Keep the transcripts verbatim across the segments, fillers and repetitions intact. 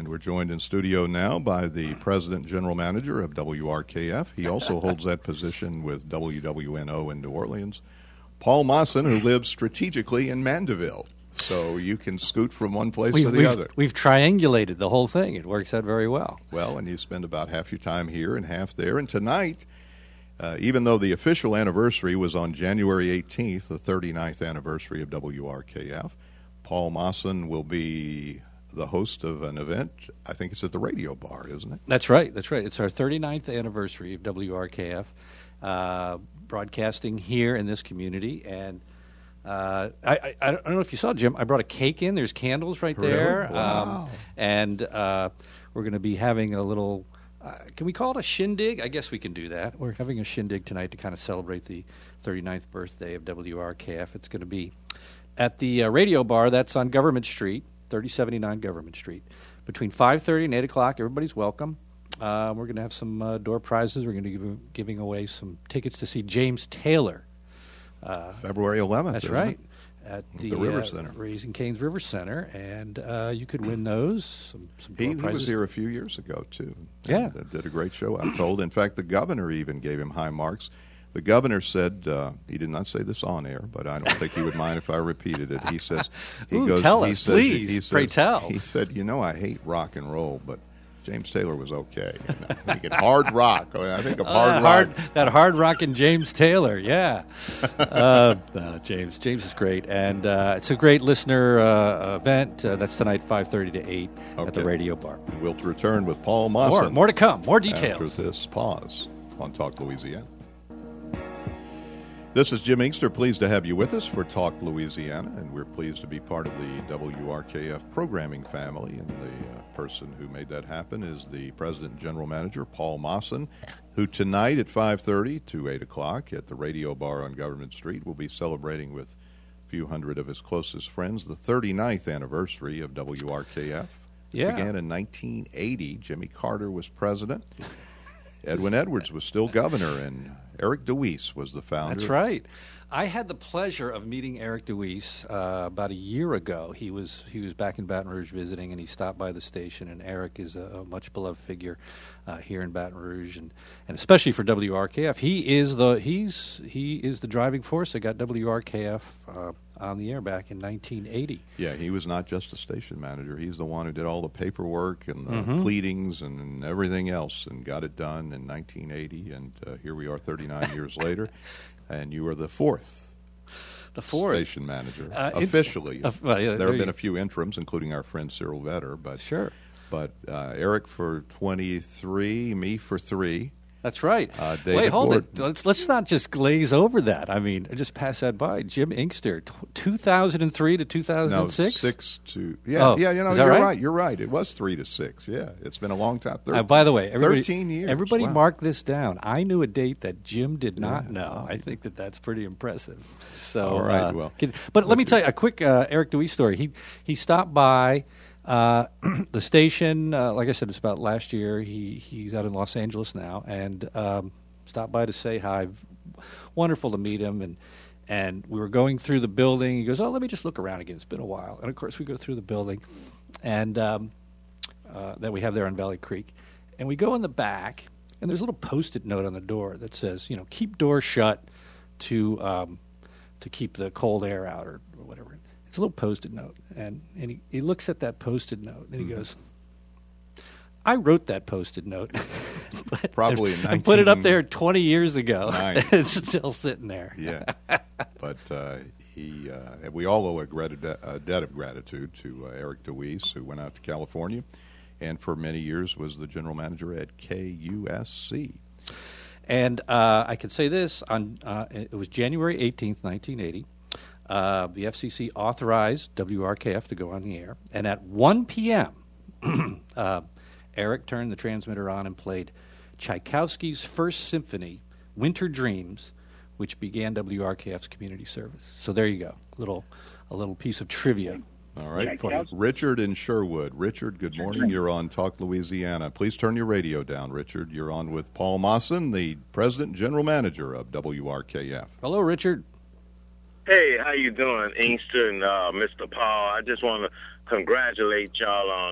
And we're joined in studio now by the President General Manager of W R K F. He also holds that position with W W N O in New Orleans, Paul Mawson, who lives strategically in Mandeville. So you can scoot from one place we, to the we've, other. We've triangulated the whole thing. It works out very well. Well, and you spend about half your time here and half there. And tonight, uh, even though the official anniversary was on January eighteenth, the thirty-ninth anniversary of W R K F, Paul Mawson will be the host of an event. I think it's at the Radio Bar, isn't it? That's right. That's right. It's our thirty-ninth anniversary of W R K F, uh, broadcasting here in this community. And uh, I, I, I don't know if you saw, Jim, I brought a cake in. There's candles right there. Really? Wow. Um, and uh, we're going to be having a little, uh, can we call it a shindig? I guess we can do that. We're having a shindig tonight to kind of celebrate the thirty-ninth birthday of W R K F. It's going to be at the uh, Radio Bar. That's on Government Street. thirty seventy-nine Government Street. Between five thirty and eight o'clock, everybody's welcome. Uh, we're going to have some uh, door prizes. We're going to be give, giving away some tickets to see James Taylor. Uh, February eleventh. That's right. At the, the River uh, Center. Raising Cane's River Center. And uh, you could win those. Some, some door He, he prizes. was here a few years ago, too. Yeah. And, uh, did a great show, I'm told. In fact, the governor even gave him high marks. The governor said, uh, he did not say this on air, but I don't think he would mind if I repeated it. He says, he Ooh, goes, tell he us, says, please, he says, pray tell. He said, you know, I hate rock and roll, but James Taylor was okay. You know, he could hard rock. I, mean, I think of Uh, hard that rock. hard, that hard rocking James Taylor, yeah. uh, uh, James, James is great, and uh, it's a great listener uh, event. Uh, that's tonight, five thirty to eight Okay. at the Radio Bar. We'll return with Paul Mawson. More, more to come, more details. After this pause on Talk Louisiana. This is Jim Inkster, pleased to have you with us for Talk Louisiana, and we're pleased to be part of the W R K F programming family, and the uh, person who made that happen is the President and General Manager, Paul Mawson, who tonight at five thirty to eight o'clock at the Radio Bar on Government Street will be celebrating with a few hundred of his closest friends the thirty-ninth anniversary of W R K F. It Yeah. began in nineteen eighty. Jimmy Carter was president. Edwin Edwards was still governor, and Eric DeWeese was the founder. That's right. I had the pleasure of meeting Eric DeWeese uh, about a year ago. He was he was back in Baton Rouge visiting, and he stopped by the station. And Eric is a, a much beloved figure uh, here in Baton Rouge, and, and especially for W R K F. He is the he's he is the driving force that got W R K F uh, on the air back in nineteen eighty. Yeah, he was not just a station manager. He's the one who did all the paperwork and the Mhm. pleadings and everything else and got it done in nineteen eighty. And uh, here we are thirty-nine years later, and you are the fourth, The fourth station manager, Uh, it- officially. uh, well, yeah, there there have been you- a few interims, including our friend Cyril Vetter. But, Sure. but uh, Eric for twenty-three, me for three. That's right. Uh, David Wait, hold Gordon. it. Let's let's not just glaze over that. I mean, just pass that by. Jim Inkster, t- two thousand three to two thousand No, six. six to yeah, Oh, yeah. You know, is that you're right? right? You're right. It was three to six. Yeah, it's been a long time. Uh, by the way, everybody, thirteen years. Everybody, Wow. mark this down. I knew a date that Jim did not Yeah. know. I think that that's pretty impressive. So, All right, uh, well, can- but let me tell you a quick uh, Eric DeWeese story. He he stopped by uh, the station. Uh, like I said, it's about last year. He he's out in Los Angeles now, and um, stopped by to say hi. Wonderful to meet him, and and we were going through the building. He goes, "Oh, let me just look around again. It's been a while." And of course, we go through the building, and um, uh, that we have there on Valley Creek, and we go in the back, and there's a little Post-it note on the door that says, you know, keep doors shut to um, to keep the cold air out or, or whatever. It's a little Post-it note, and and he, he looks at that Post-it note, and he Mhm. goes, I wrote that Post-it note. But- Probably in and put it up nineteen there twenty years ago. Nine. It's still sitting there. Yeah, but uh, he, uh, we all owe a, grat- a debt of gratitude to uh, Eric DeWeese, who went out to California, and for many years was the general manager at K U S C. And uh, I can say this: on uh, it was January eighteenth, nineteen eighty. Uh, the F C C authorized W R K F to go on the air, and at one p.m., uh, Eric turned the transmitter on and played Tchaikovsky's First Symphony, "Winter Dreams," which began W R K F's community service. So there you go, little a little piece of trivia. All right, for you. Richard in Sherwood. Richard, good morning. You're on Talk Louisiana. Please turn your radio down, Richard. You're on with Paul Mawson, the president and general manager of W R K F. Hello, Richard. Hey, how you doing, Inkster and uh, Mister Paul? I just want to congratulate y'all on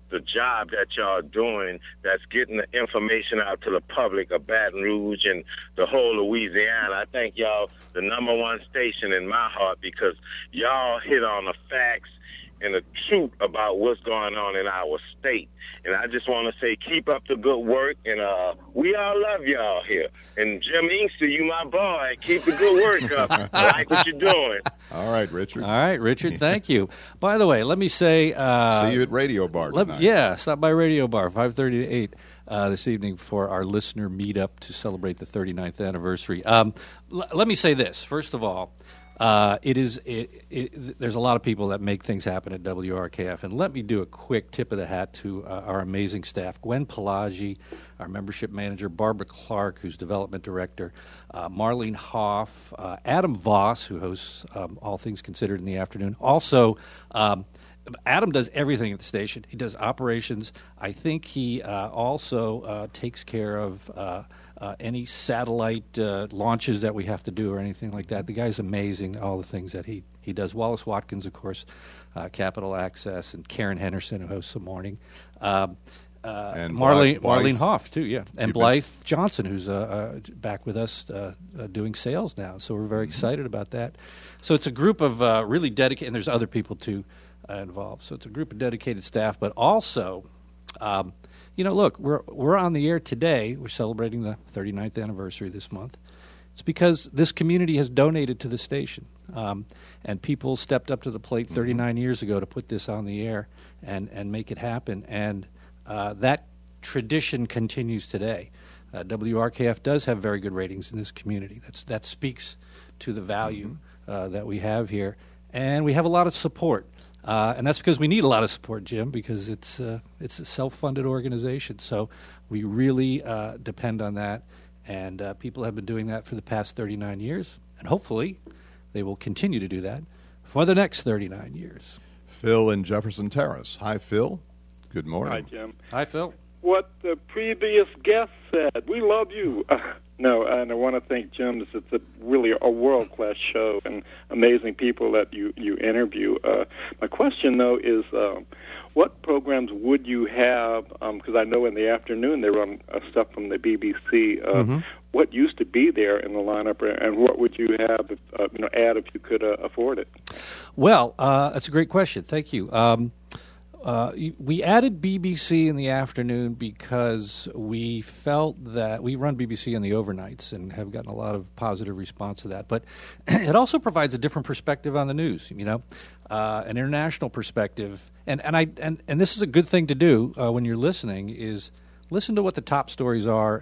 the job that y'all are doing that's getting the information out to the public of Baton Rouge and the whole Louisiana. I think y'all the number one station in my heart because y'all hit on the facts and the truth about what's going on in our state. And I just want to say keep up the good work, and uh, we all love y'all here. And Jim Inkster, you my boy. Keep the good work up. I like what you're doing. All right, Richard. All right, Richard, thank you. By the way, let me say... Uh, See you at Radio Bar let, tonight. Yeah, stop by Radio Bar, five thirty to eight uh, this evening for our listener meetup to celebrate the thirty-ninth anniversary. Um, l- let me say this. First of all, Uh, it is. It, it, there's a lot of people that make things happen at W R K F, and let me do a quick tip of the hat to uh, our amazing staff: Gwen Pelagi, our membership manager; Barbara Clark, who's development director; uh, Marlene Hoff; uh, Adam Voss, who hosts um, All Things Considered in the afternoon. Also, um, Adam does everything at the station. He does operations. I think he uh, also uh, takes care of. Uh, Uh, any satellite uh, launches that we have to do or anything like that. The guy's amazing, all the things that he, he does. Wallace Watkins, of course, uh, Capital Access, and Karen Henderson, who hosts the morning. Um, uh, and Marlene, Blythe, Marlene Hoff, too, yeah. And You've Blythe been... Johnson, who's uh, uh, back with us uh, uh, doing sales now. So we're very mm-hmm. excited about that. So it's a group of uh, really dedicated, and there's other people, too, uh, involved. So it's a group of dedicated staff, but also... Um, You know, look, we're we're on the air today. We're celebrating the thirty-ninth anniversary this month. It's because this community has donated to the station, um, and people stepped up to the plate thirty-nine mm-hmm. years ago to put this on the air and, and make it happen. And uh, that tradition continues today. Uh, W R K F does have very good ratings in this community. That's that speaks to the value mm-hmm. uh, that we have here, and we have a lot of support. Uh, and that's because we need a lot of support, Jim, because it's uh, it's a self-funded organization. So we really uh, depend on that, and uh, people have been doing that for the past thirty-nine years, and hopefully they will continue to do that for the next thirty-nine years. Phil in Jefferson Terrace. Hi, Phil. Good morning. Hi, Jim. Hi, Phil. What the previous guest said, we love you. Uh, no, and I want to thank Jim. It's a really a world-class show and amazing people that you, you interview. Uh, my question, though, is uh, what programs would you have, because um, I know in the afternoon they run uh, stuff from the B B C. Uh, mm-hmm. What used to be there in the lineup, and what would you have, if, uh, you know, add if you could uh, afford it? Well, uh, that's a great question. Thank you. Um, Uh, we added B B C in the afternoon because we felt that we run B B C in the overnights and have gotten a lot of positive response to that. But it also provides a different perspective on the news, you know, uh, an international perspective. And, and, I, and, and this is a good thing to do uh, when you're listening is listen to what the top stories are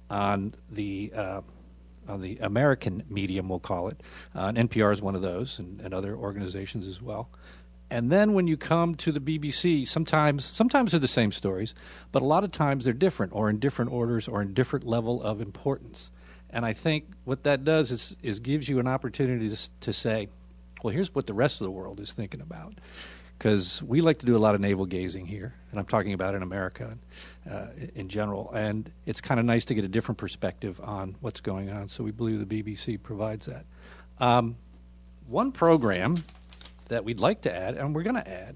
on the uh, on the American medium, we'll call it. Uh, and N P R is one of those, and, and other organizations as well. And then when you come to the B B C, sometimes sometimes they're the same stories, but a lot of times they're different or in different orders or in different level of importance. And I think what that does is, is gives you an opportunity to, to say, well, here's what the rest of the world is thinking about. Because we like to do a lot of navel gazing here, and I'm talking about in America uh, in general. And it's kind of nice to get a different perspective on what's going on. So we believe the B B C provides that. Um, one program that we'd like to add, and we're going to add,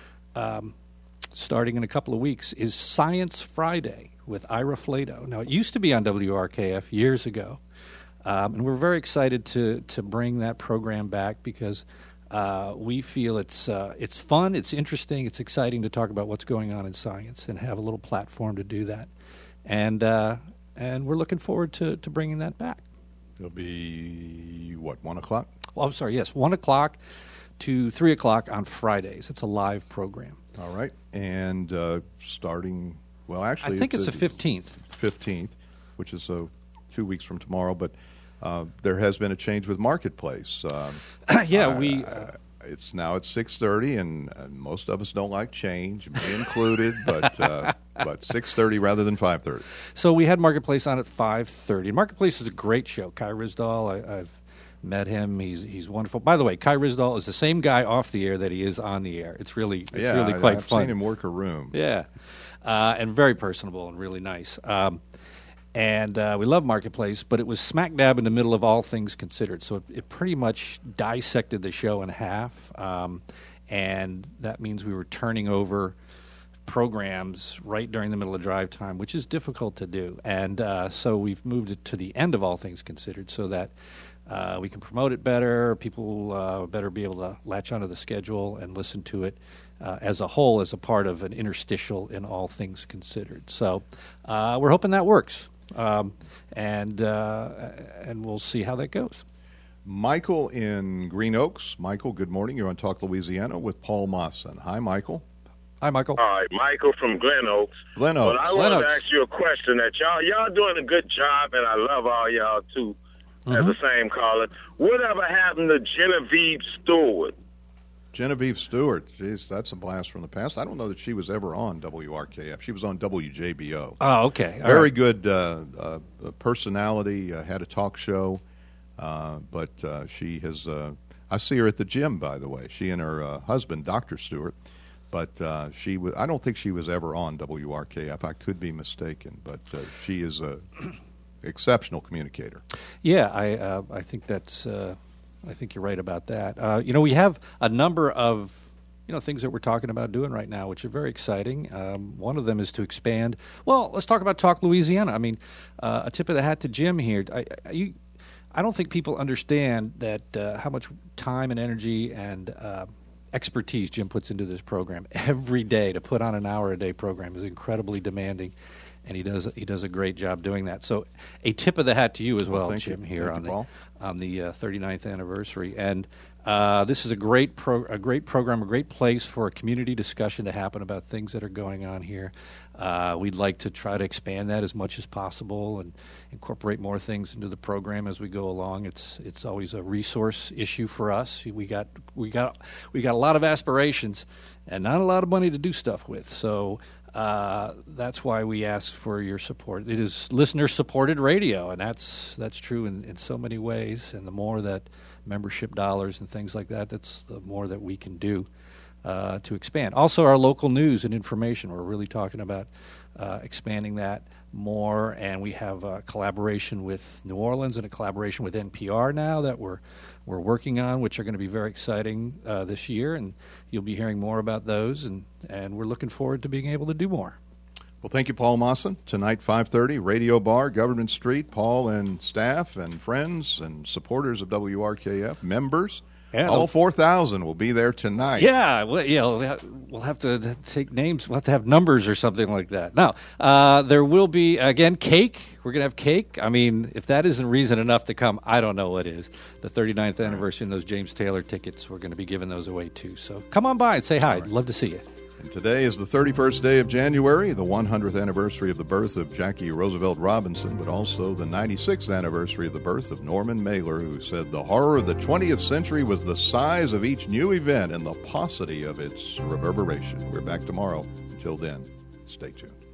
um, starting in a couple of weeks, is Science Friday with Ira Flato. Now, it used to be on W R K F years ago, um, and we're very excited to to bring that program back because uh, we feel it's uh, it's fun, it's interesting, it's exciting to talk about what's going on in science and have a little platform to do that. And uh, and we're looking forward to, to bringing that back. It'll be, what, one o'clock? Well, I'm sorry, yes, one o'clock. To three o'clock on Fridays. It's a live program. All right. And uh, starting, well, actually... I think it's the fifteenth. fifteenth, which is uh, two weeks from tomorrow. But uh, there has been a change with Marketplace. Um, yeah, I, we... Uh, it's now at six thirty, and, and most of us don't like change, me included, but uh, but six thirty rather than five thirty. So we had Marketplace on at five thirty. Marketplace is a great show. Kai Risdall, I, I've met him. He's he's wonderful. By the way, Kai Risdall is the same guy off the air that he is on the air. It's really it's yeah, really quite I've fun. I've seen him work a room. Yeah, uh, and very personable and really nice. Um, and uh, we love Marketplace, but it was smack dab in the middle of All Things Considered, so it, it pretty much dissected the show in half, um, and that means we were turning over programs right during the middle of drive time, which is difficult to do. And uh, so we've moved it to the end of All Things Considered so that uh, we can promote it better. People uh, better be able to latch onto the schedule and listen to it uh, as a whole, as a part of an interstitial in All Things Considered. So uh, we're hoping that works, um, and uh, and we'll see how that goes. Michael in Green Oaks. Michael, good morning. You're on Talk Louisiana with Paul Mawson. Hi, Michael. Hi, Michael. All right, Michael from Glen Oaks. Glen Oaks. Well, I Glen wanted Oaks. to ask you a question that y'all y'all doing a good job, and I love all y'all too. Mm-hmm. As the same caller, whatever happened to Genevieve Stewart? Genevieve Stewart. Jeez, that's a blast from the past. I don't know that she was ever on W R K F. She was on W J B O. Oh, okay. All Very right. good uh, uh, personality, uh, had a talk show, uh, but uh, she has, uh, I see her at the gym, by the way, she and her uh, husband, Doctor Stewart, but uh, she was, I don't think she was ever on W R K F. I could be mistaken, but uh, she is a exceptional communicator. Yeah, I uh, I think that's uh, I think you're right about that. Uh, you know, we have a number of you know things that we're talking about doing right now, which are very exciting. Um, one of them is to expand. Well, let's talk about Talk Louisiana. I mean, uh, a tip of the hat to Jim here. I, I, you, I don't think people understand that uh, how much time and energy and uh, expertise Jim puts into this program every day. To put on an hour a day program is incredibly demanding. And he does he does a great job doing that. So a tip of the hat to you as well, well Jim, you. here Thank on you, the Paul. on the uh, thirty-ninth anniversary. And uh, this is a great pro- a great program, a great place for a community discussion to happen about things that are going on here. Uh, we'd like to try to expand that as much as possible and incorporate more things into the program as we go along. It's it's always a resource issue for us. We got we got we got a lot of aspirations and not a lot of money to do stuff with. So. Uh, that's why we ask for your support. It is listener-supported radio, and that's that's true in, in so many ways. And the more that membership dollars and things like that, that's the more that we can do uh, to expand. Also, our local news and information. We're really talking about uh, expanding that more, and we have a collaboration with New Orleans and a collaboration with N P R now that we're we're working on, which are going to be very exciting uh, this year, and you'll be hearing more about those, and, and we're looking forward to being able to do more. Well, thank you, Paul Mawson. Tonight, five thirty, Radio Bar, Government Street. Paul and staff and friends and supporters of W R K F, members, Yeah, all four thousand will be there tonight. Yeah, well, yeah, we'll have, we'll have to take names. We'll have to have numbers or something like that. Now, uh, there will be, again, cake. We're going to have cake. I mean, if that isn't reason enough to come, I don't know what is. The thirty-ninth anniversary and those James Taylor tickets, we're going to be giving those away, too. So come on by and say hi. I'd love to see you. And today is the thirty-first day of January, the one hundredth anniversary of the birth of Jackie Roosevelt Robinson, but also the ninety-sixth anniversary of the birth of Norman Mailer, who said the horror of the twentieth century was the size of each new event and the paucity of its reverberation. We're back tomorrow. Until then, stay tuned.